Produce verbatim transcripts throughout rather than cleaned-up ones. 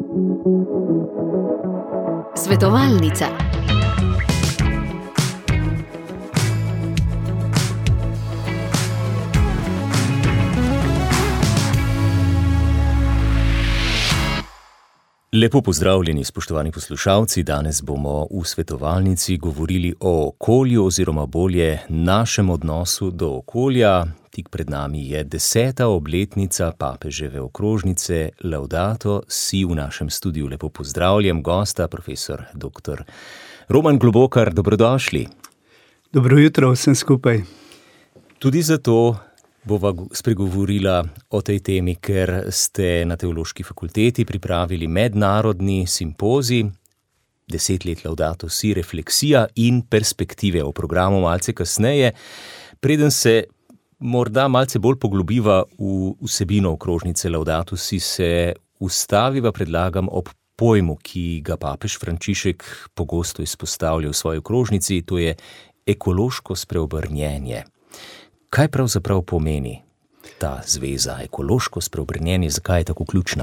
Svetovalnica. Lepo pozdravljeni, spoštovani poslušalci. Danes bomo v svetovalnici govorili o okolju oziroma bolje našem odnosu do okolja. Tik pred nami je deseta obletnica papeževe okrožnice Laudato Si. V našem studiu lepo pozdravljam gosta, profesor doktor Roman Globokar. Dobrodošli. Dobro jutro vsem skupaj. Tudi zato bova spregovorila o tej temi, ker ste na Teološki fakulteti pripravili mednarodni simpozij Deset let Laudato Si, refleksija in perspektive. O programu malce kasneje. Preden se morda malce bolj poglobiva v vsebino okrožnice Laudato Si, se ustaviva, predlagam, ob pojmu, ki ga papež Frančišek pogosto izpostavlja v svoji okrožnici, to je ekološko spreobrnjenje. Kaj pravzaprav pomeni ta zveza, ekološko spreobrnjenje, zakaj je tako ključna?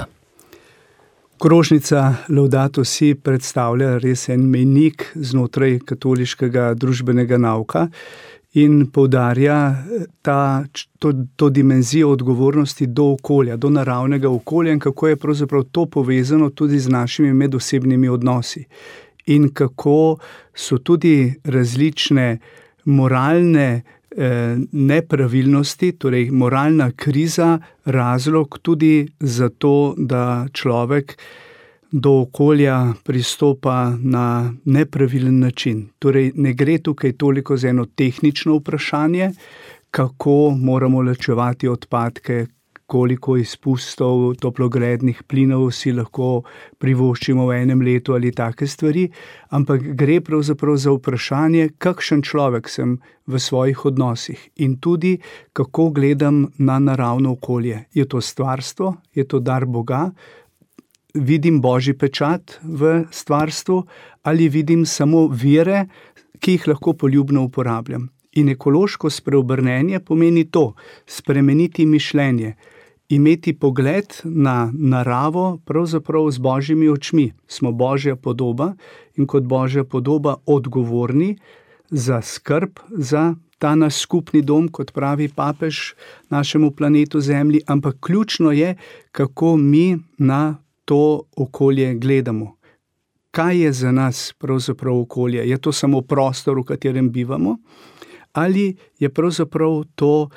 Okrožnica Laudato Si predstavlja res en mejnik znotraj katoliškega družbenega nauka in poudarja ta, to, to dimenzijo odgovornosti do okolja, do naravnega okolja in kako je pravzaprav to povezano tudi z našimi medosebnimi odnosi. In kako so tudi različne moralne nepravilnosti, torej moralna kriza, razlog tudi za to, da človek do okolja pristopa na nepravilen način. Torej ne gre tukaj toliko za eno tehnično vprašanje, kako moramo ločevati odpadke, koliko izpustov toplogrednih plinov si lahko privoščimo v enem letu ali take stvari, ampak gre pravzaprav za vprašanje, kakšen človek sem v svojih odnosih in tudi, kako gledam na naravno okolje. Je to stvarstvo, je to dar Boga, vidim Božji pečat v stvarstvu ali vidim samo vire, ki jih lahko poljubno uporabljam. In ekološko spreobrnenje pomeni to, spremeniti mišljenje, imeti pogled na naravo pravzaprav z Božjimi očmi. Smo Božja podoba in kot Božja podoba odgovorni za skrb, za ta naš skupni dom, kot pravi papež, našemu planetu Zemlji, ampak ključno je, kako mi na to okolje gledamo. Kaj je za nas pravzaprav okolje? Je to samo prostor, v katerem bivamo? Ali je pravzaprav to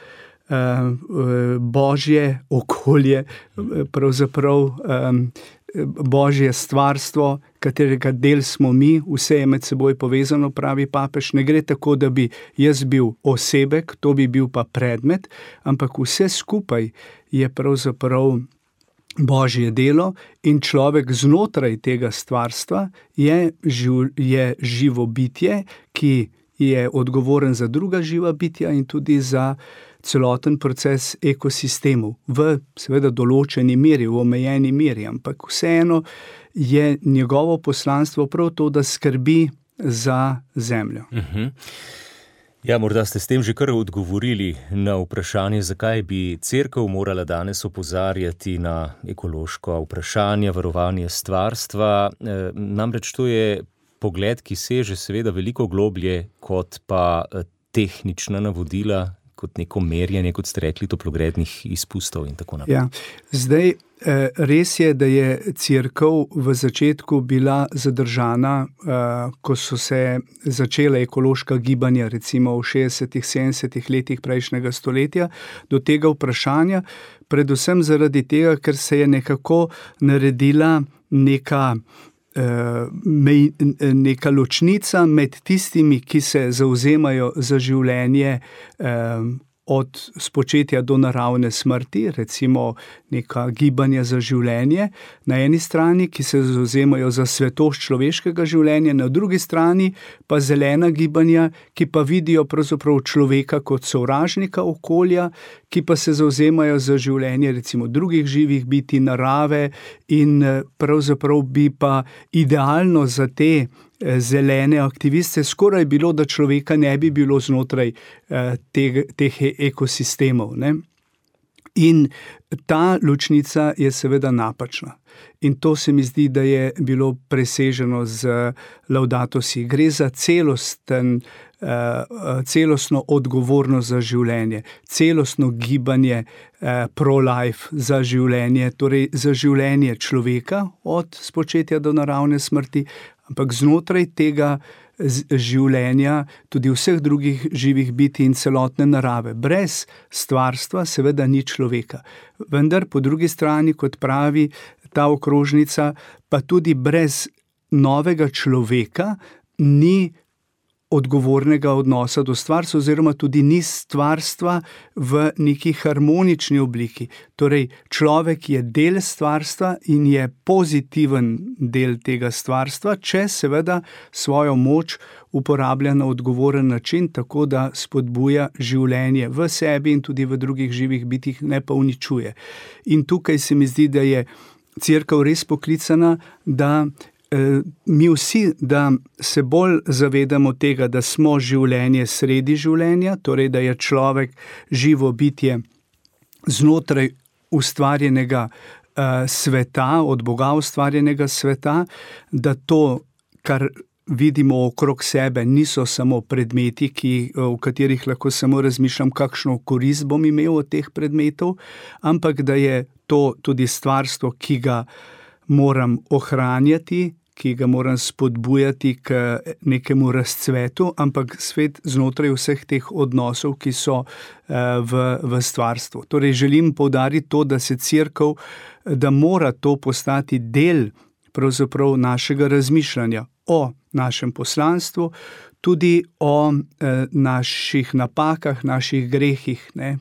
Božje okolje, pravzaprav Božje stvarstvo, katerega del smo mi, vse je med seboj povezano, pravi papež. Ne gre tako, da bi jaz bil osebek, to bi bil pa predmet, ampak vse skupaj je pravzaprav Božje delo in človek znotraj tega stvarstva je, živ, je živo bitje, ki je odgovoren za druga živa bitja in tudi za celoten proces ekosistemov v seveda določeni meri, v omejeni meri, ampak vseeno je njegovo poslanstvo prav to, da skrbi za zemljo. Uh-huh. Ja, morda ste s tem že kar odgovorili na vprašanje, zakaj bi cerkev morala danes opozarjati na ekološko vprašanje, varovanje stvarstva. E, namreč to je pogled, ki seže seveda veliko globlje kot pa tehnična navodila, kot neko merjenje, kot ste rekli, toplogrednih izpustov in tako naprej. Ja, zdaj res je, da je cerkev v začetku bila zadržana, ko so se začela ekološka gibanja, recimo v šestdesetih, sedemdesetih letih prejšnjega stoletja, do tega vprašanja, predvsem zaradi tega, ker se je nekako naredila neka neka ločnica med tistimi, ki se zavzemajo za življenje od spočetja do naravne smrti, recimo neka gibanja za življenje, na eni strani, ki se zavzemajo za svetost človeškega življenja, na drugi strani pa zelena gibanja, ki pa vidijo pravzaprav človeka kot sovražnika okolja, ki pa se zavzemajo za življenje recimo drugih živih bitij, narave in pravzaprav bi pa idealno za te zelene aktiviste skoraj bilo, da človeka ne bi bilo znotraj eh, teh, teh ekosistemov, ne? In ta ločnica je seveda napačna. In to se mi zdi, da je bilo preseženo z Laudato si. Gre za celosten, celostno odgovornost za življenje, celostno gibanje pro-life za življenje, torej za življenje človeka od spočetja do naravne smrti, ampak znotraj tega življenja tudi vseh drugih živih bitij in celotne narave. Brez stvarstva seveda ni človeka. Vendar po drugi strani, kot pravi ta okrožnica, pa tudi brez novega človeka ni odgovornega odnosa do stvarstva, oziroma tudi ni stvarstva v neki harmonični obliki. Torej, človek je del stvarstva in je pozitiven del tega stvarstva, če seveda svojo moč uporablja na odgovoren način, tako da spodbuja življenje v sebi in tudi v drugih živih bitjih, ne pa uničuje. In tukaj se mi zdi, da je Cerkev res poklicana, da mi vsi, da se bolj zavedamo tega, da smo življenje sredi življenja, torej da je človek živo bitje znotraj ustvarjenega sveta, od Boga ustvarjenega sveta, da to, kar vidimo okrog sebe, niso samo predmeti, ki, v katerih lahko samo razmišljam, kakšno korist bom imel od teh predmetov, ampak da je to tudi stvarstvo, ki ga moram ohranjati, ki ga moram spodbujati k nekemu razcvetu, ampak svet znotraj vseh teh odnosov, ki so v, v stvarstvu. Torej želim poudariti to, da se Cerkev, da mora to postati del pravzaprav našega razmišljanja o našem poslanstvu, tudi o eh, naših napakah, naših grehih. Ne?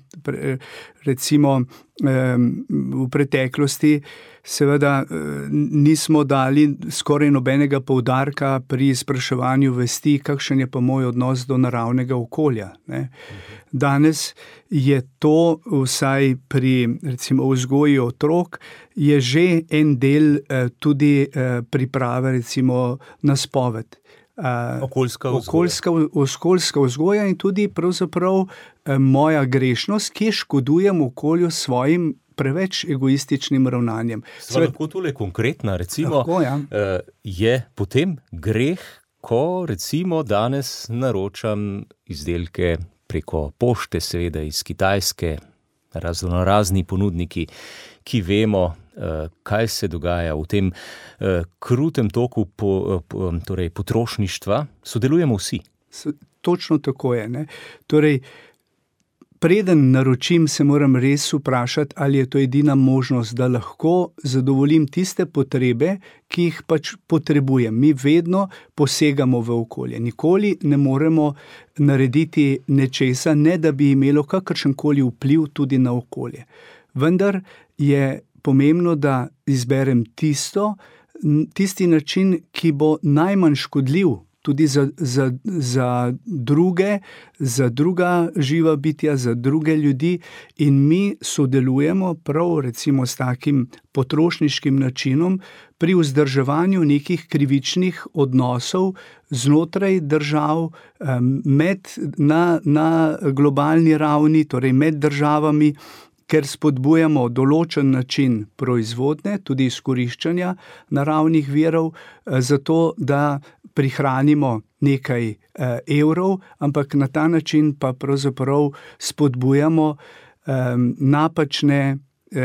Recimo eh, v preteklosti seveda eh, nismo dali skoraj nobenega poudarka pri spraševanju vesti, kakšen je pa moj odnos do naravnega okolja. Ne? Danes je to, vsaj pri recimo vzgoji otrok, je že en del eh, tudi eh, priprave recimo na spoved. Uh, okoljska vzgoja. Okoljska, okoljska vzgoja in tudi pravzaprav eh, moja grešnost, ki škodujem okolju s svojim preveč egoističnim ravnanjem. Sva lahko tole konkretna, recimo, lahko, ja. uh, je potem greh, ko recimo danes naročam izdelke preko pošte, seveda iz Kitajske, razno razni ponudniki, ki vemo, kaj se dogaja v tem krutem toku po, po, torej potrošništva, sodelujemo vsi. Točno tako je. Ne? Torej, preden naročim, se moram res vprašati, ali je to edina možnost, da lahko zadovoljim tiste potrebe, ki jih pač potrebujem. Mi vedno posegamo v okolje. Nikoli ne moremo narediti nečesa, ne da bi imelo kakršenkoli vpliv tudi na okolje. Vendar je pomembno, da izberem tisto, tisti način, ki bo najmanj škodljiv tudi za, za, za druge, za druga živa bitja, za druge ljudi, in mi sodelujemo prav recimo s takim potrošniškim načinom pri vzdrževanju nekih krivičnih odnosov znotraj držav, med, na, na globalni ravni, torej med državami, ker spodbujamo določen način proizvodnje, tudi izkoriščanja naravnih virov, zato da prihranimo nekaj evrov, ampak na ta način pa pravzaprav spodbujamo napačne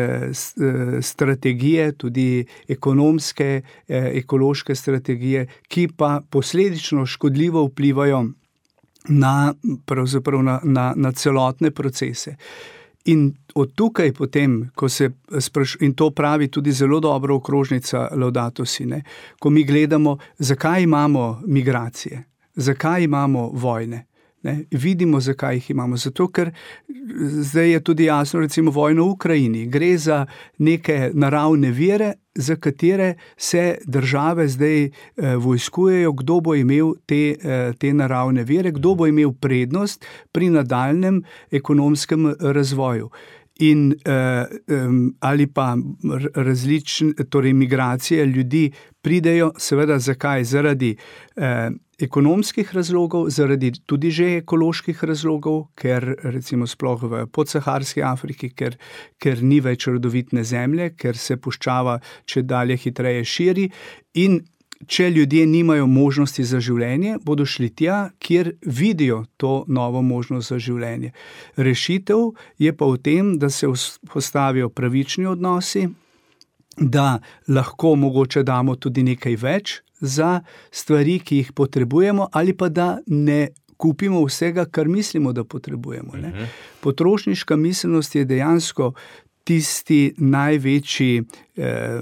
strategije, tudi ekonomske, ekološke strategije, ki pa posledično škodljivo vplivajo na, pravzaprav na, na, na celotne procese. In od tukaj potem, ko se spraš, in to pravi tudi zelo dobro okrožnica Laudato si, ne, ko mi gledamo, zakaj imamo migracije, zakaj imamo vojne, ne, vidimo, zakaj jih imamo. Zato, ker zdaj je tudi jasno, recimo vojno v Ukrajini, gre za neke naravne vire, za katere se države zdaj eh, vojskujejo, kdo bo imel te, eh, te naravne vire, kdo bo imel prednost pri nadaljnjem ekonomskem razvoju. In eh, ali pa različne, torej migracije ljudi pridejo, seveda zakaj? Zaradi eh, ekonomskih razlogov, zaradi tudi že ekoloških razlogov, ker recimo sploh v podsaharski Afriki, ker, ker ni več rodovitne zemlje, ker se puščava če dalje hitreje širi in če ljudje nimajo možnosti za življenje, bodo šli tja, kjer vidijo to novo možnost za življenje. Rešitev je pa v tem, da se postavijo pravični odnosi, da lahko mogoče damo tudi nekaj več za stvari, ki jih potrebujemo, ali pa da ne kupimo vsega, kar mislimo, da potrebujemo. Ne? Uh-huh. Potrošniška miselnost je dejansko tisti največji, eh,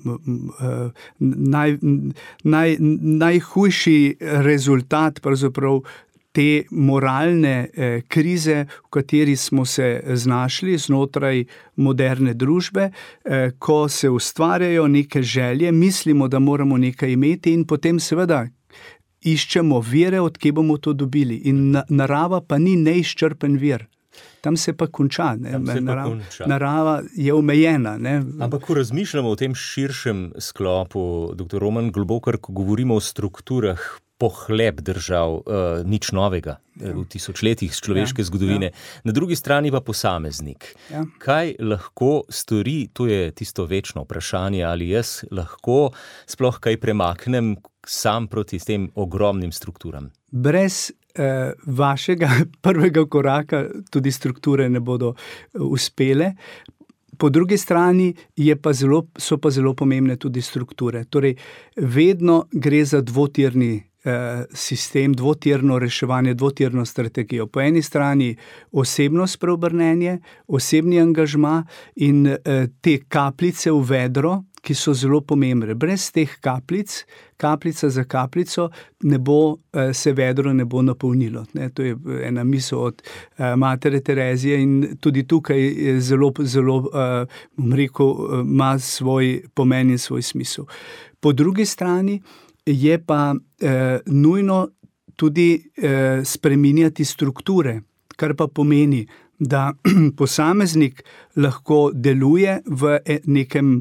naj, naj, najhujši rezultat pravzaprav te moralne eh, krize, v kateri smo se znašli znotraj moderne družbe, eh, ko se ustvarjajo neke želje, mislimo, da moramo nekaj imeti in potem seveda iščemo vire, od kje bomo to dobili. In na, narava pa ni neizčrpen vir. Tam se pa konča. Ne? Se narava, pa konča. Narava je omejena. Ne? Ampak, ko razmišljamo o tem širšem sklopu, doktor Roman Globokar, ko govorimo o strukturah pohleb držav, uh, nič novega ja. v tisočletjih človeške ja. zgodovine, ja. na drugi strani pa posameznik. Ja. Kaj lahko stori, to je tisto večno vprašanje, ali jaz lahko sploh kaj premaknem sam proti tem ogromnim strukturam? Brez eh, vašega prvega koraka tudi strukture ne bodo uspele. Po drugi strani je pa zelo, so pa zelo pomembne tudi strukture. Torej, vedno gre za dvotirni sistem, dvotirno reševanje, dvotirno strategijo. Po eni strani osebno spreobrnenje, osebni angažma in te kapljice v vedro, ki so zelo pomembne. Brez teh kapljic, kapljica za kapljico, ne bo, se vedro ne bo napolnilo. Ne, to je ena misel od matere Terezije in tudi tukaj je zelo, zelo, bom rekel, ima svoj pomen in svoj smisel. Po drugi strani je pa eh, nujno tudi eh, spreminjati strukture, kar pa pomeni, da posameznik lahko deluje v nekem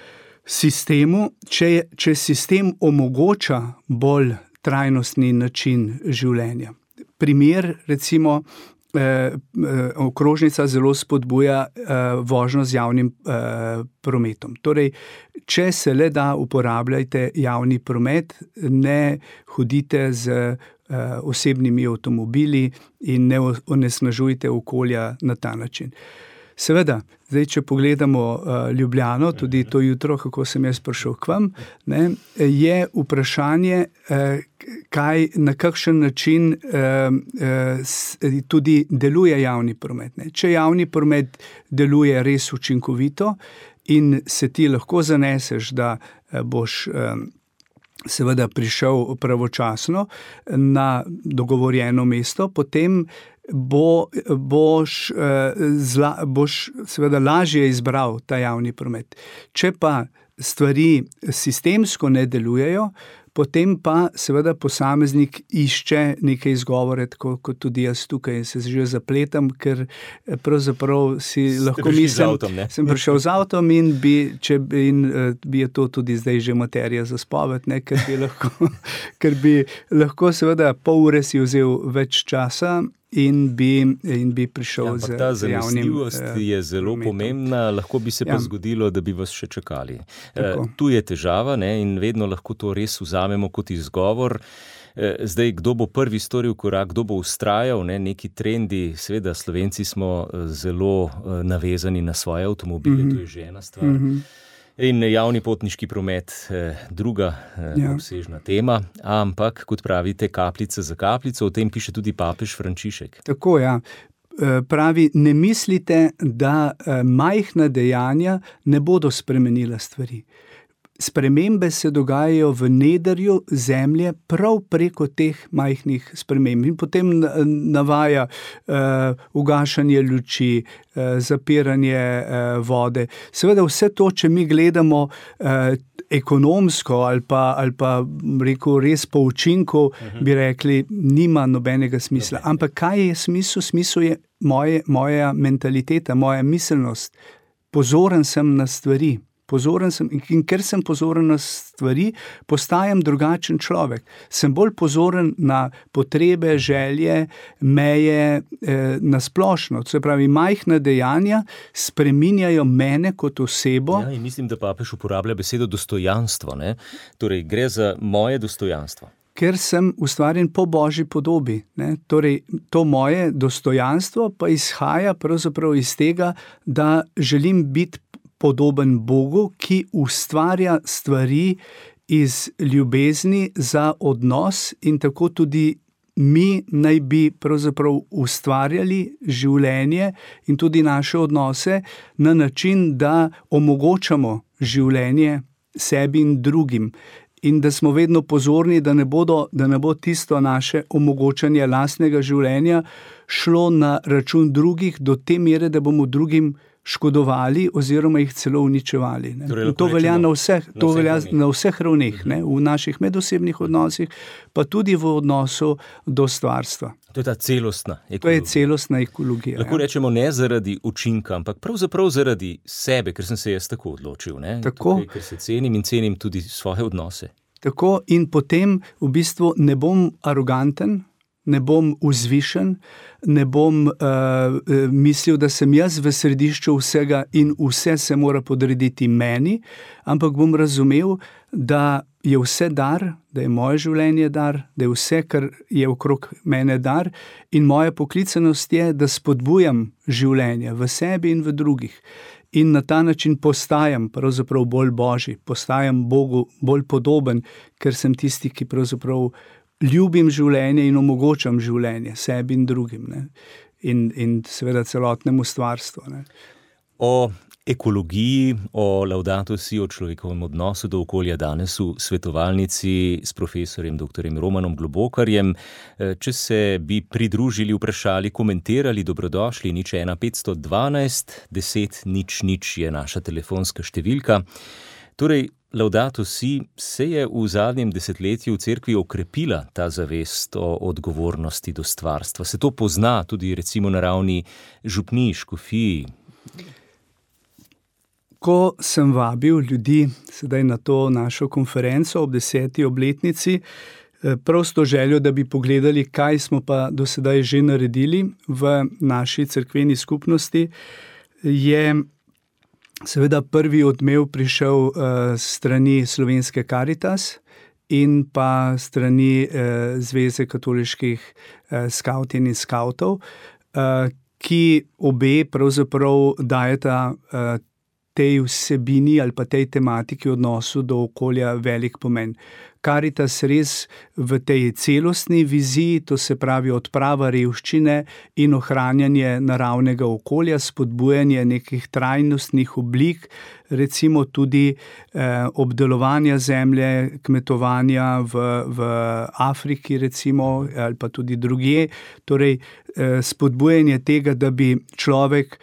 sistemu, če, če sistem omogoča bolj trajnostni način življenja. Primer, recimo, eh, okrožnica zelo spodbuja eh, vožnjo z javnim eh, prometom. Torej, če se le da, uporabljajte javni promet, ne hodite z uh, osebnimi avtomobili in ne onesnažujte okolja na ta način. Seveda, zdaj, če pogledamo uh, Ljubljano, tudi to jutro, kako sem jaz prišel k vam, ne, je vprašanje, uh, kaj, na kakšen način uh, uh, tudi deluje javni promet. Ne. Če javni promet deluje res učinkovito, in se ti lahko zaneseš, da boš seveda prišel pravočasno na dogovorjeno mesto, potem bo, boš, zla, boš seveda lažje izbral ta javni promet. Če pa stvari sistemsko ne delujejo, potem pa seveda posameznik išče neke izgovore, tako kot tudi jaz tukaj se že zapletam, ker pravzaprav si Ste lahko mislim, avtom, sem prišel z avtom in, bi, če, in bi je to tudi zdaj že materija za spoved, ne, ker bi lahko, ker bi lahko seveda pol ure si vzel več časa in bi, in bi prišel ja, z javnim. Ta zanesljivost je zelo metom. pomembna, lahko bi se pa ja. zgodilo, da bi vas še čakali. Tako. Tu je težava, ne, in vedno lahko to res vzamemo kot izgovor. Zdaj, kdo bo prvi storil korak, kdo bo ustrajal, ne, neki trendi, seveda Slovenci smo zelo navezani na svoje avtomobile, mm-hmm. to je že ena stvar. Mm-hmm. In javni potniški promet, druga ja. obsežna tema, ampak, kot pravite, kapljica za kapljico, o tem piše tudi papež Frančišek. Tako, ja. Pravi, ne mislite, da majhna dejanja ne bodo spremenila stvari. Spremembe se dogajajo v nedrju zemlje prav preko teh majhnih sprememb. In potem navaja uh, ugašanje luči, uh, zapiranje uh, vode. Seveda vse to, če mi gledamo uh, ekonomsko ali pa, ali pa rekel, res po učinku, uh-huh. bi rekli, nima nobenega smisla. Okay. Ampak kaj je smisel? Smisel je moje, moja mentaliteta, moja miselnost. Pozoren sem na stvari. pozoren sem in ker sem pozoren na stvari, postajam drugačen človek. Sem bolj pozoren na potrebe, želje, meje, eh, na splošno. Se pravi, majhna dejanja spreminjajo mene kot osebo. Ja, in mislim, da papež uporablja besedo dostojanstvo, ne? Torej, gre za moje dostojanstvo. Ker sem ustvarjen po Božji podobi. Ne? Torej, to moje dostojanstvo pa izhaja pravzaprav iz tega, da želim biti podoben Bogu, ki ustvarja stvari iz ljubezni za odnos, in tako tudi mi naj bi pravzaprav ustvarjali življenje in tudi naše odnose na način, da omogočamo življenje sebi in drugim. In da smo vedno pozorni, da ne bodo, da ne bo tisto naše omogočanje lastnega življenja šlo na račun drugih do te mere, da bomo drugim škodovali oziroma jih celo uničevali. Ne? Torej, to velja na vseh, na to vseh velja ravneh. na vseh ravneh, ne? V naših medosebnih odnosih, pa tudi v odnosu do stvarstva. To je ta celostna ekologija. To je celostna ekologija. Lahko ja. rečemo ne zaradi učinka, ampak pravzaprav zaradi sebe, ker sem se jaz tako odločil. Ne? Tako. Tukaj, ker se cenim in cenim tudi svoje odnose. Tako, in potem v bistvu ne bom aroganten, ne bom vzvišen, ne bom uh, mislil, da sem jaz v središču vsega in vse se mora podrediti meni, ampak bom razumel, da je vse dar, da je moje življenje dar, da je vse, kar je okrog mene dar, in moja poklicanost je, da spodbujam življenje v sebi in v drugih. In na ta način postajam pravzaprav bolj Božji, postajam Bogu bolj podoben, ker sem tisti, ki pravzaprav ljubim življenje in omogočam življenje sebi in drugim, ne? In, in seveda celotnemu stvarstvu. Ne? O ekologiji, o Laudato Si, o človekovem odnosu do okolja danes v svetovalnici s profesorjem doktorjem Romanom Globokarjem. Če se bi pridružili, vprašali, komentirali, dobrodošli, nič ena petsto dvanajst deset nič nič je naša telefonska številka. Torej, Laudato Si, se je v zadnjem desetletju v cerkvi okrepila ta zavest o odgovornosti do stvarstva. Se to pozna tudi recimo na ravni župnij, škofij? Ko sem vabil ljudi sedaj na to našo konferenco ob deseti obletnici, prav s to željo, da bi pogledali, kaj smo pa do sedaj že naredili v naši cerkveni skupnosti, je seveda prvi odmev prišel uh, strani Slovenske Karitas in pa strani uh, Zveze katoliških uh, skavtin in skavtov, uh, ki obe pravzaprav dajeta uh, tej vsebini ali pa tej tematiki odnosu do okolja velik pomen. Karitas res v tej celostni viziji, to se pravi odprava revščine in ohranjanje naravnega okolja, spodbujanje nekih trajnostnih oblik, recimo tudi eh, obdelovanja zemlje, kmetovanja v, v Afriki recimo, ali pa tudi drugje, torej eh, spodbujanje tega, da bi človek,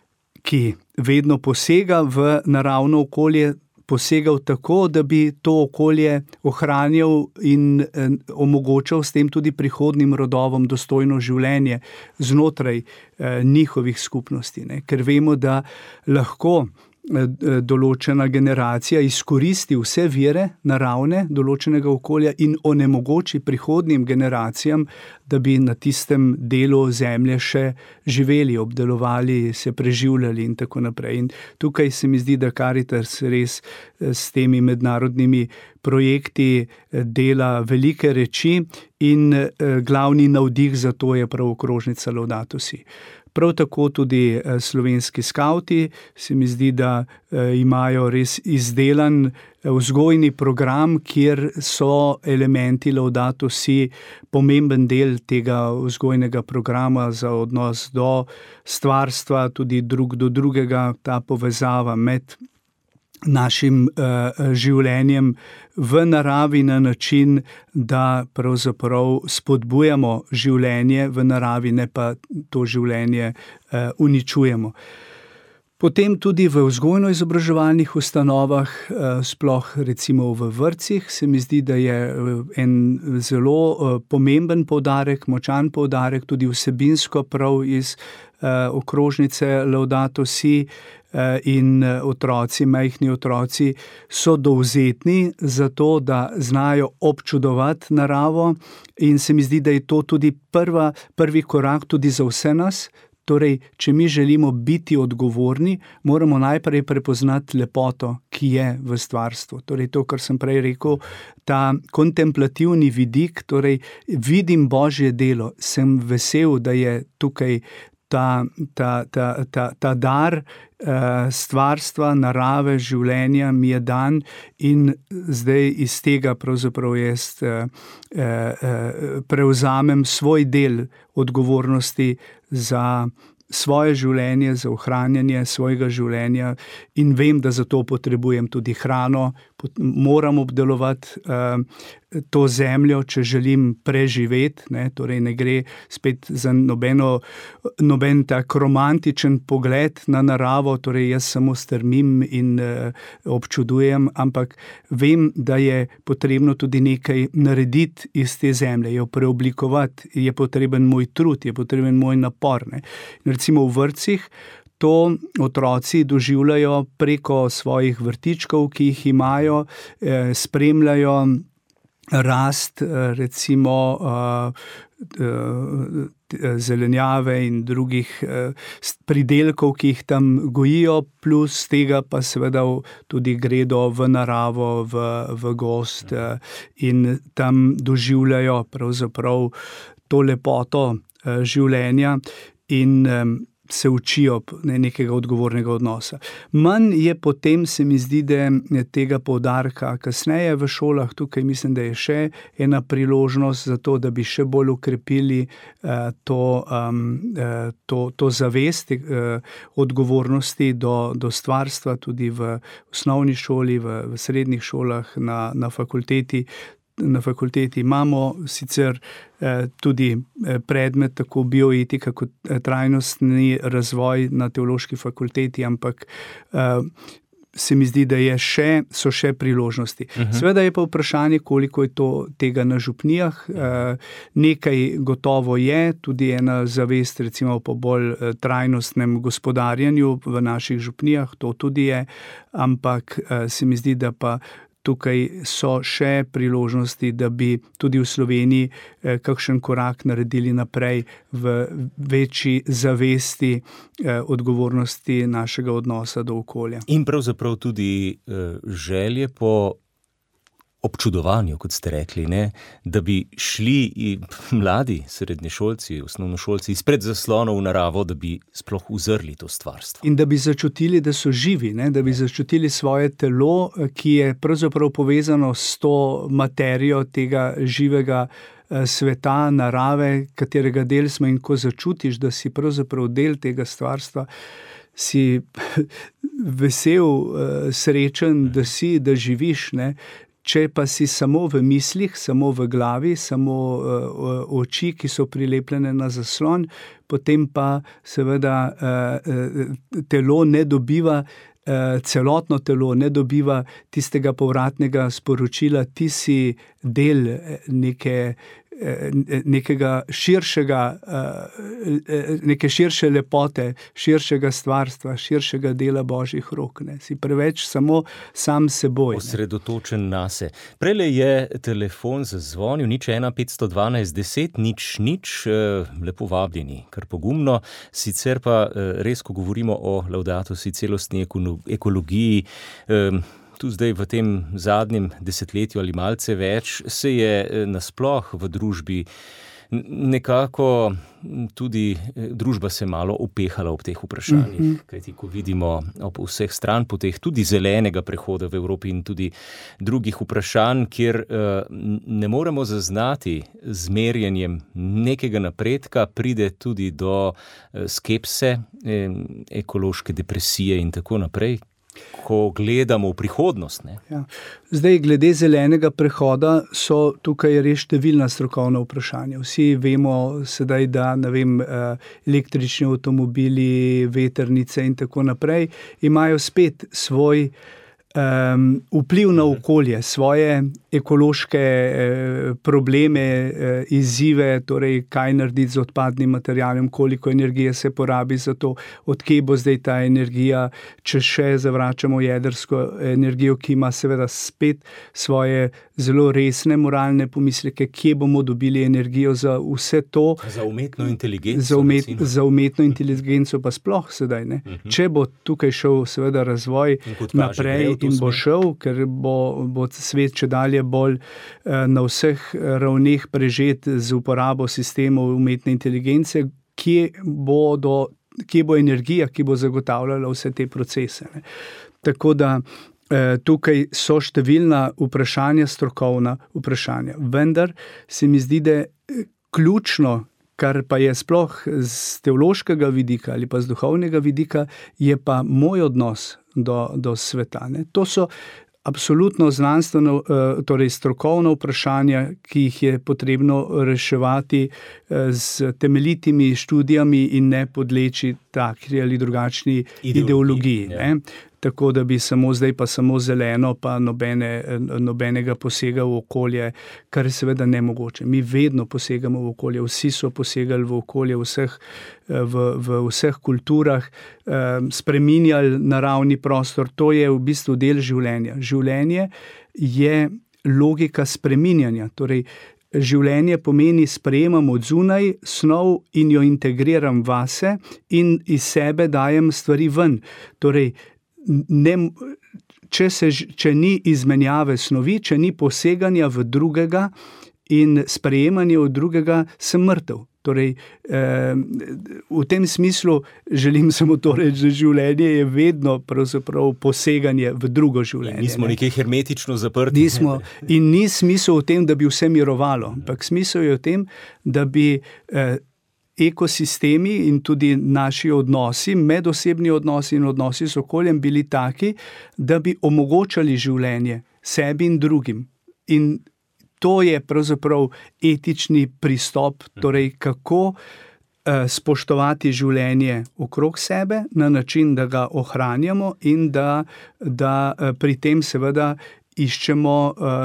ki vedno posega v naravno okolje, posegal tako, da bi to okolje ohranjal in eh, omogočal s tem tudi prihodnim rodovom dostojno življenje znotraj eh, njihovih skupnosti. Ne? Ker vemo, da lahko določena generacija izkoristi vse vire naravne določenega okolja in onemogoči prihodnjim generacijam, da bi na tistem delu zemlje še živeli, obdelovali, se preživljali in tako naprej. In tukaj se mi zdi, da Karitas res s temi mednarodnimi projekti dela velike reči in glavni navdih za to je prav okrožnica Laudato Si. Prav tako tudi slovenski skavti, se mi zdi, da imajo res izdelan vzgojni program, kjer so elementi Laudato Si pomemben del tega vzgojnega programa za odnos do stvarstva, tudi drug do drugega, ta povezava med našim uh, življenjem v naravi na način, da pravzaprav spodbujamo življenje v naravi, ne pa to življenje uh, uničujemo. Potem tudi v vzgojno-izobraževalnih ustanovah, sploh recimo v vrtcih, se mi zdi, da je en zelo pomemben poudarek, močan poudarek, tudi vsebinsko prav iz okrožnice Laudato si, in otroci, majhni otroci so dovzetni za to, da znajo občudovati naravo, in se mi zdi, da je to tudi prva, prvi korak tudi za vse nas. Torej, če mi želimo biti odgovorni, moramo najprej prepoznati lepoto, ki je v stvarstvu. Torej, to, kar sem prej rekel, ta kontemplativni vidik, torej vidim Božje delo, sem vesel, da je tukaj ta, ta, ta, ta, ta dar stvarstva, narave, življenja mi je dan, in zdaj iz tega pravzaprav jaz prevzamem svoj del odgovornosti za svoje življenje, za ohranjanje svojega življenja, in vem, da za to potrebujem tudi hrano, moram obdelovati to zemljo, če želim preživeti, ne, torej ne gre spet za nobeno, noben tak romantičen pogled na naravo, torej jaz samo strmim in občudujem, ampak vem, da je potrebno tudi nekaj narediti iz te zemlje, jo preoblikovati, je potreben moj trud, je potreben moj napor, ne. Recimo v vrtcih to otroci doživljajo preko svojih vrtičkov, ki jih imajo, spremljajo rast recimo zelenjave in drugih pridelkov, ki jih tam gojijo, plus tega pa seveda tudi gredo v naravo, v, v gozd, in tam doživljajo pravzaprav to lepoto življenja in se učijo nekega odgovornega odnosa. Manj je potem, se mi zdi, da je tega poudarka kasneje v šolah. Tukaj mislim, da je še ena priložnost za to, da bi še bolj ukrepili to, to, to zavest odgovornosti do, do stvarstva, tudi v osnovni šoli, v, v srednjih šolah, na, na fakulteti. Na fakulteti imamo sicer eh, tudi predmet, tako bioetika kot trajnostni razvoj na teološki fakulteti, ampak eh, se mi zdi, da je še, so še priložnosti. Uh-huh. Seveda je pa vprašanje, koliko je to tega na župnijah. Eh, nekaj gotovo je, tudi ena zavest recimo po bolj trajnostnem gospodarjenju v naših župnijah, to tudi je, ampak eh, se mi zdi, da pa tukaj so še priložnosti, da bi tudi v Sloveniji eh, kakšen korak naredili naprej v večji zavesti eh, odgovornosti našega odnosa do okolja. In pravzaprav tudi eh, želje po občudovanju, kot ste rekli, ne? Da bi šli mladi, srednješolci, osnovnošolci izpred zaslonov v naravo, da bi sploh uzrli to stvarstvo. In da bi začutili, da so živi, ne? Da bi začutili svoje telo, ki je pravzaprav povezano s to materijo tega živega sveta, narave, katerega del smo, in ko začutiš, da si pravzaprav del tega stvarstva, si vesel, srečen, da si, da živiš, ne? Če pa si samo v mislih, samo v glavi, samo uh, oči, ki so prilepljene na zaslon, potem pa seveda uh, telo ne dobiva, uh, celotno telo ne dobiva tistega povratnega sporočila, ti si del neke, nekega širšega, neke širše lepote, širšega stvarstva, širšega dela Božjih rok. Ne. Si preveč samo sam seboj. Osredotočen nase. Prejle je telefon zazvonil, nič ena petsto dvanajst deset, nič nič, lepo vabljeni, kar pogumno. Sicer pa res, ko govorimo o Laudato si, celostni ekologiji, tu zdaj v tem zadnjem desetletju ali malce več, se je nasploh v družbi nekako tudi družba se malo upehala ob teh vprašanjih. Mm-hmm. Kajti, ko vidimo ob vseh stran poteh tudi zelenega prehoda v Evropi in tudi drugih vprašanj, kjer uh, ne moremo zaznati z merjenjem nekega napredka, pride tudi do uh, skepse, eh, ekološke depresije in tako naprej. ko gledamo v prihodnost. Ne? Ja. Zdaj, glede zelenega prehoda so tukaj res številna strokovna vprašanja. Vsi vemo sedaj, da ne vem, električni avtomobili, vetrnice in tako naprej imajo spet svoj um, vpliv na okolje, svoje ekološke eh, probleme, eh, izzive, torej kaj narediti z odpadnim materialom, koliko energije se porabi za to, odkje bo zdaj ta energija, če še zavračamo jedrsko energijo, ki ima seveda spet svoje zelo resne moralne pomisleke, kje bomo dobili energijo za vse to. Za umetno inteligenco. Za, umet, za umetno inteligenco pa sploh sedaj. Ne? Uh-huh. Če bo tukaj šel seveda razvoj in naprej in bo šel, ker bo, bo svet če dalje bolj na vseh ravneh prežet z uporabo sistemov umetne inteligence, kje bo, do, kje bo energija, ki bo zagotavljala vse te procese. Ne. Tako da tukaj so številna vprašanja, strokovna vprašanja. Vendar se mi zdi, da ključno, kar pa je sploh z teološkega vidika ali pa z duhovnega vidika, je pa moj odnos do, do sveta. Ne. To so absolutno znanstveno, torej strokovna vprašanja, ki jih je potrebno reševati z temeljitimi študijami in ne podleči taki ali drugačni ideologiji. ideologiji ja. Tako da bi samo zdaj pa samo zeleno, pa nobene, nobenega posega v okolje, kar je seveda nemogoče. Mi vedno posegamo v okolje, vsi so posegali v okolje, vseh, v, v vseh kulturah, spreminjali naravni prostor, to je v bistvu del življenja. Življenje je logika spreminjanja, torej življenje pomeni sprejemam od zunaj snov in jo integriram vase in iz sebe dajem stvari ven. Torej, Ne, če, se, če ni izmenjave snovi, če ni poseganja v drugega in sprejemanja od drugega, sem mrtev. Torej, eh, v tem smislu želim samo to reči, da življenje je vedno pravzaprav poseganje v drugo življenje. In nismo nekaj hermetično zaprti. Nismo, in ni smisel v tem, da bi vse mirovalo, ampak smisel je v tem, da bi eh, ekosistemi in tudi naši odnosi, medosebni odnosi in odnosi z okoljem bili taki, da bi omogočali življenje sebi in drugim. In to je pravzaprav etični pristop, torej kako eh, spoštovati življenje okrog sebe na način, da ga ohranjamo in da, da eh, pri tem seveda iščemo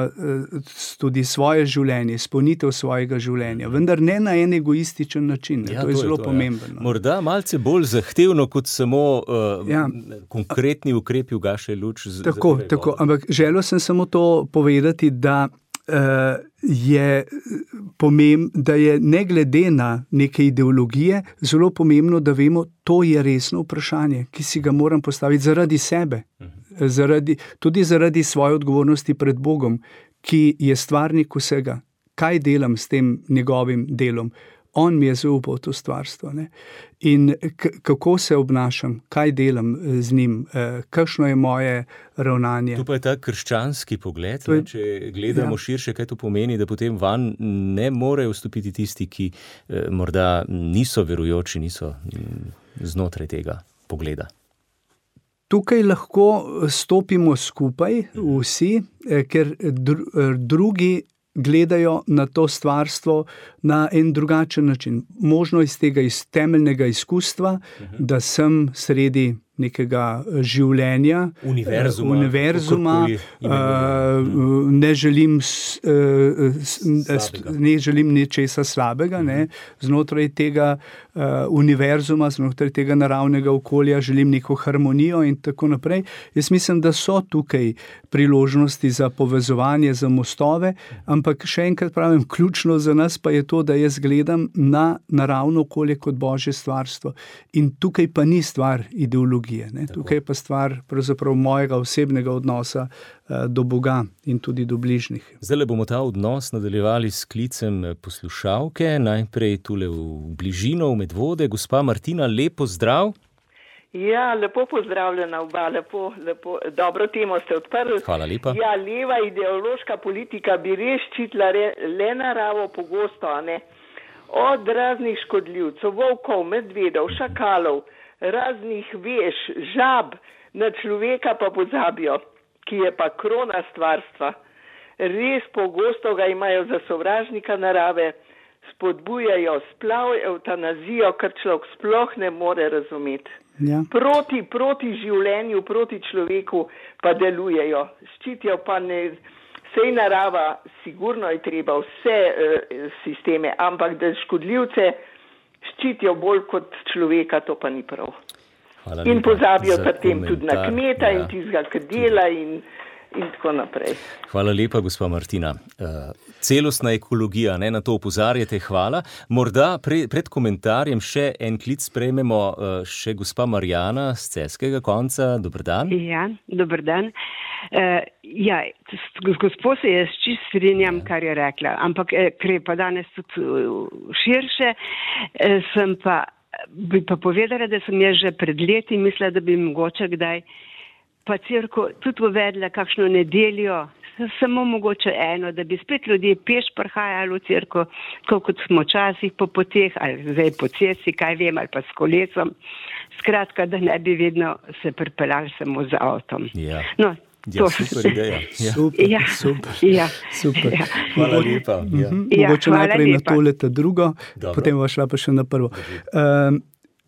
uh, tudi svoje življenje, izpolnitev svojega življenja, vendar ne na en egoističen način. Ja, to je to zelo je to, pomembno. Ja. Morda malce bolj zahtevno, kot samo uh, ja. konkretni ukrepi ugašajo luč. Z, tako, tako, ampak želel sem samo to povedati, da uh, je pomembno, da je ne glede na neke ideologije, zelo pomembno, da vemo, to je resno vprašanje, ki si ga moram postaviti zaradi sebe. Uh-huh. Zaradi, tudi zaradi svoje odgovornosti pred Bogom, ki je stvarnik vsega. Kaj delam s tem njegovim delom? On mi je zaupal to stvarstvo. Ne? In k- kako se obnašam, kaj delam z njim, e, kakšno je moje ravnanje. To pa je ta krščanski pogled, je, ne? Če gledamo ja. širše, kaj to pomeni, da potem van ne morejo vstopiti tisti, ki e, morda niso verujoči, niso znotraj tega pogleda. Tukaj lahko stopimo skupaj vsi, ker drugi gledajo na to stvarstvo na en drugačen način. Možno iz tega iz temeljnega izkustva, da sem sredi nekega življenja, univerzuma, univerzuma uh, ne želim uh, ne želim ničesa slabega, ne, znotraj tega uh, univerzuma, znotraj tega naravnega okolja želim neko harmonijo in tako naprej. Jaz mislim, da so tukaj priložnosti za povezovanje, za mostove, ampak še enkrat pravim, ključno za nas pa je to, da jaz gledam na naravno okolje kot Božje stvarstvo. In tukaj pa ni stvar ideologije. Ne? Tukaj je pa stvar pravzaprav mojega osebnega odnosa uh, do Boga in tudi do bližnjih. Zdaj bomo ta odnos nadaljevali s klicem poslušalke, najprej tule v bližino, v Medvode. Gospa Martina, lepo zdrav. Ja, lepo pozdravljena oba, lepo, lepo, dobro temo ste odprli. Hvala lepa. Ja, leva ideološka politika bi res ščitila re, le naravo pogosto, a ne? Od raznih škodljivcev, volkov, medvedov, šakalov, raznih veš, žab, na človeka pa pozabijo, ki je pa krona stvarstva. Res pogosto ga imajo za sovražnika narave, spodbujajo splav, evtanazijo, kar človek sploh ne more razumeti. Ja. Proti, proti življenju, proti človeku pa delujejo. Ščitijo pa ne, sej narava, sigurno je treba vse e, sisteme, ampak da škodljivce ščitijo bolj kot človeka, to pa ni prav. Hvala in lepa pozabijo za zatem tudi na komentar. kmeta Ja. in tistega, ki dela in, in tako naprej. Hvala lepa, gospa Martina. Uh, celostna ekologija, ne, na to opozarjate, hvala. Morda pre, pred komentarjem še en klic sprejmemo uh, še gospa Marjana z Celjskega konca. Dober dan. Ja, dober dan. Uh, ja, z gospo se jaz čist strinjam, kar je rekla, ampak ker je pa danes tudi širše, uh, sem pa, bi pa povedala, da sem jaz že pred leti mislila, da bi mogoče kdaj pa cerko tudi uvedla kakšno nedeljo, samo mogoče eno, da bi spet ljudje peš prihajali v cerko, tako kot smo časih po poteh, ali zdaj po cesti, kaj vem, ali pa s kolesom. Skratka, da ne bi vedno se pripeljali samo z avtom. Ja. No, Ja, super ideja. Ja. Super, Ja. super. Ja. super. Ja. Hvala lepa. Ja. Mhm. Ja, Mogoče hvala najprej na lepa. toleta drugo, Dobro. potem bo šla pa še na prvo. Um,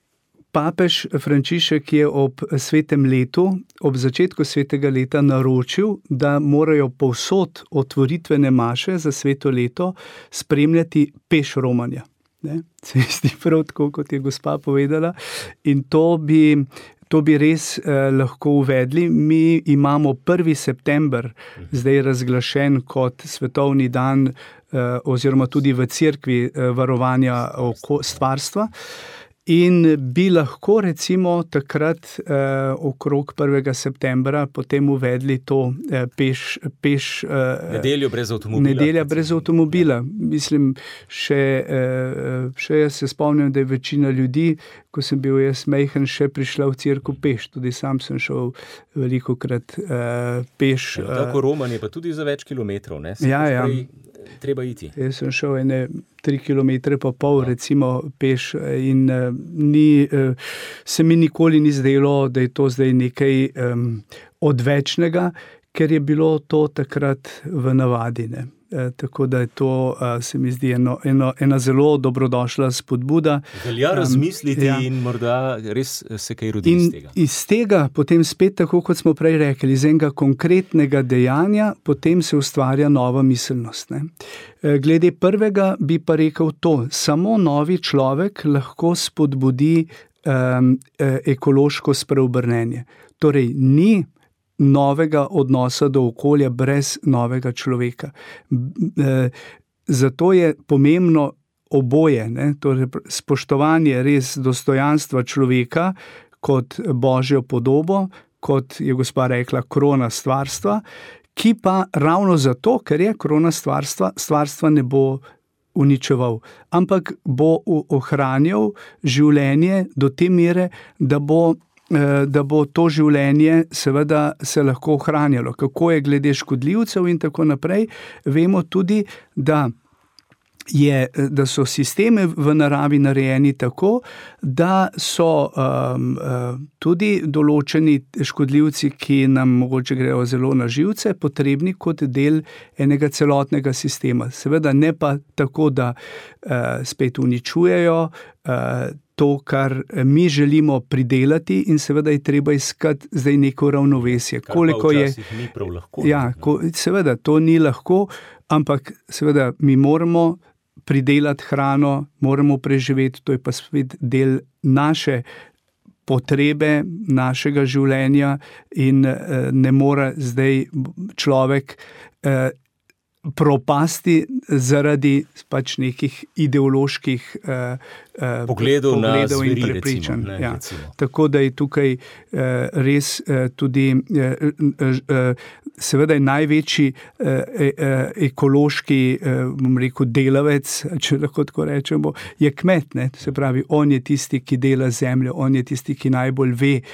Papež Frančišek je ob svetem letu, ob začetku svetega leta naročil, da morajo povsod otvoritvene maše za sveto leto spremljati peš romanja. Ne? Se zdi prav tako, kot je gospa povedala. In to bi, to bi res eh, lahko uvedli. Mi imamo prvi september zdaj razglašen kot svetovni dan eh, oziroma tudi v cerkvi eh, varovanja oko, stvarstva. In bi lahko recimo takrat eh, okrog prvega septembra potem uvedli to eh, peš... peš eh, Nedeljo brez avtomobila. Nedelja brez avtomobila. Mislim, še, eh, še jaz se spomnim, da je večina ljudi, ko sem bil jaz majhen, še prišla v cerkev peš. Tudi sam sem šel velikokrat eh, peš. Ja, tako roman je pa tudi za več kilometrov, ne? Se Ja, ja. prej treba iti. Jaz sem šel ene tri kilometre pa pol, recimo peš, in uh, ni, uh, se mi nikoli ni zdelo, da je to zdaj nekaj um, odvečnega, ker je bilo to takrat v navadi. Ne? E, tako da je to, uh, se mi zdi, eno, eno, ena zelo dobrodošla spodbuda. Velja razmisliti Um, ja. in morda res se kaj rodi In iz tega. iz tega potem spet, tako kot smo prej rekli, iz enega konkretnega dejanja, potem se ustvarja nova miselnost. Ne? Glede prvega bi pa rekel to, samo novi človek lahko spodbudi um, ekološko spreobrnenje. Torej, ni novega odnosa do okolja brez novega človeka. Zato je pomembno oboje, ne? Torej, spoštovanje res dostojanstva človeka kot božjo podobo, kot je gospa rekla, krona stvarstva, ki pa ravno zato, ker je krona stvarstva, stvarstva ne bo uničeval, ampak bo ohranjal življenje do te mere, da bo da bo to življenje seveda se lahko ohranjalo. Kako je glede škodljivcev in tako naprej, vemo tudi, da, je, da so sisteme v naravi narejeni tako, da so um, tudi določeni škodljivci, ki nam mogoče grejo zelo na živce, potrebni kot del enega celotnega sistema. Seveda ne pa tako, da uh, spet uničujejo uh, to, kar mi želimo pridelati, in seveda je treba iskati zdaj neko ravnovesje. Kar Koliko pa je, včasih ni prav lahko. ja, ko, seveda to ni lahko, ampak seveda mi moramo pridelati hrano, moramo preživeti, to je pa spet del naše potrebe, našega življenja, in eh, ne more zdaj človek eh, propasti zaradi pač nekih ideoloških uh, uh, pogledov, pogledov na in zveri, prepričanj. recimo, ne, Ja. recimo. Tako da je tukaj uh, res uh, tudi uh, uh, seveda je največji uh, uh, ekološki uh, bom rekel, delavec, če lahko tako rečemo, je kmet. Ne? Se pravi, on je tisti, ki dela zemljo, on je tisti, ki najbolj ve,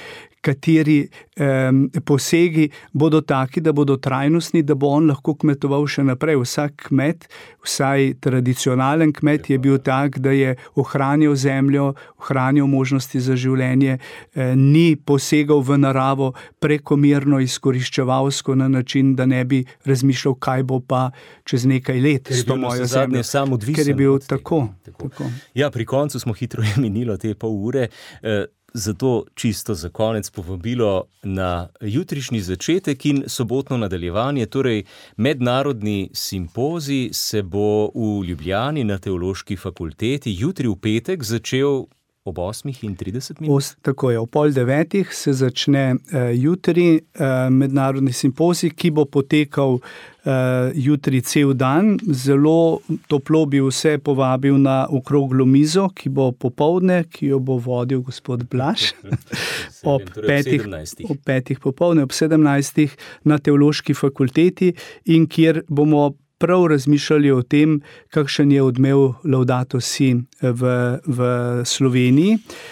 kateri um, posegi bodo taki, da bodo trajnostni, da bo on lahko kmetoval še naprej. Vsak kmet, vsaj tradicionalen kmet je bil tak, da je ohranjal zemljo, ohranjal možnosti za življenje, eh, ni posegal v naravo prekomerno izkoriščevalsko na način, da ne bi razmišljal, kaj bo pa čez nekaj let s to mojo zemljo. Ker je bil tako, tako. tako. Ja, pri koncu smo hitro minilo te pol ure, e, zato čisto za konec povabilo na jutrišnji začetek in sobotno nadaljevanje, torej mednarodni simpozij se bo v Ljubljani na Teološki fakulteti jutri v petek začel ob osmih in trideset minut. Os, tako je, ob pol devetih se začne uh, jutri uh, mednarodni simpozij, ki bo potekal uh, jutri cel dan. Zelo toplo bi vse povabil na okroglo mizo, ki bo popoldne, ki jo bo vodil gospod Blaž ob, petih, ob petih popoldne, ob sedemnajstih na Teološki fakulteti in kjer bomo prav razmišljali o tem, kakšen je odmev Laudato Si v, v Sloveniji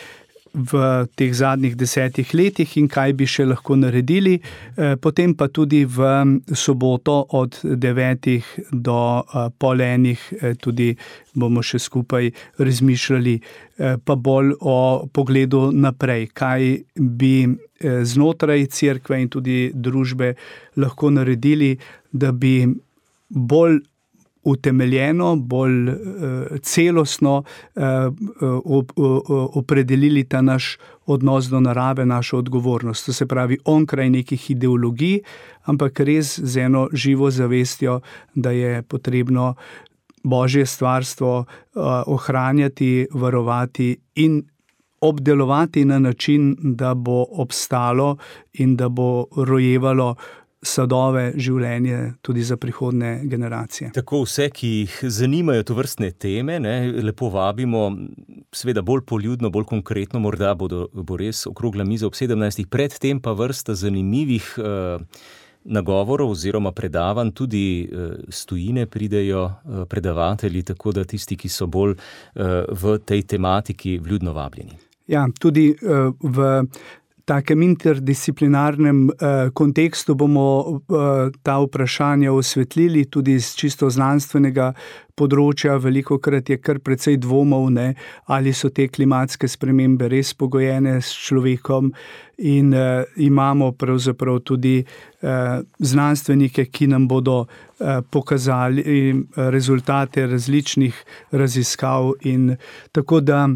v teh zadnjih desetih letih in kaj bi še lahko naredili. Potem pa tudi v soboto od devetih do pol enih tudi bomo še skupaj razmišljali pa bolj o pogledu naprej, kaj bi znotraj cerkve in tudi družbe lahko naredili, da bi bolj utemeljeno, bolj uh, celostno uh, op, uh, opredelili ta naš odnos do narave, našo odgovornost. To se pravi onkraj nekih ideologij, ampak res z eno živo zavestjo, da je potrebno Božje stvarstvo uh, ohranjati, varovati in obdelovati na način, da bo obstalo in da bo rojevalo sadove življenje tudi za prihodne generacije. Tako vse, ki jih zanimajo tovrstne teme, ne, lepo vabimo, seveda bolj poljudno, bolj konkretno, morda bodo, bo res okrogla miza ob sedemnajstih, predtem pa vrsta zanimivih eh, nagovorov oziroma predavanj, tudi eh, s tujine pridejo eh, predavatelji, tako da tisti, ki so bolj eh, v tej tematiki, vljudno vabljeni. Ja, tudi eh, v takem interdisciplinarnem eh, kontekstu bomo eh, ta vprašanja osvetlili tudi iz čisto znanstvenega področja. Velikokrat je kar precej dvomov, ne, ali so te klimatske spremembe res pogojene s človekom in eh, imamo pravzaprav tudi eh, znanstvenike, ki nam bodo eh, pokazali rezultate različnih raziskav in tako da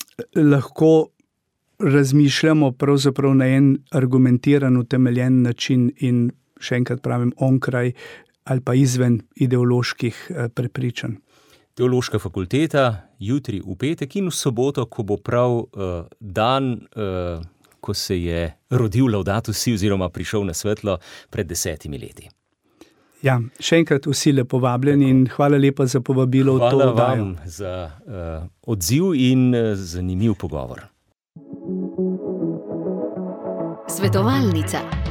lahko razmišljamo pravzaprav na en argumentiran, utemeljen način in še enkrat pravim onkraj ali pa izven ideoloških prepričanj. Teološka fakulteta jutri v petek in v soboto, ko bo prav uh, dan, uh, ko se je rodil Laudato Si oziroma prišel na svetlo pred desetimi leti. Ja, še enkrat vsi lepo vabljeni in hvala lepa za povabilo v to oddajo. Hvala vam za uh, odziv in uh, zanimiv pogovor. Svetovalnica.